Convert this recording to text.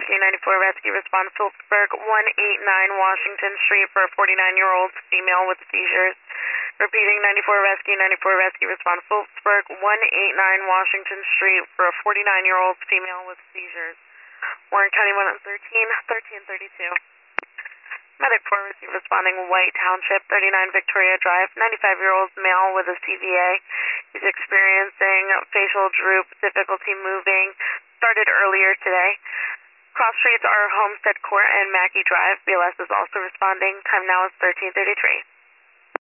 Rescue 94 Rescue respond Phillipsburg 189 Washington Street for a 49-year-old female with seizures. Repeating, 94 Rescue respond Phillipsburg 189 Washington Street for a 49-year-old female with seizures. Warren County 113-1332. Medic 4 received responding White Township 39 Victoria Drive, 95-year-old male with a CVA. He's experiencing facial droop, difficulty moving, started earlier today. Cross streets are Homestead Court and Mackey Drive. BLS is also responding. Time now is 13:33.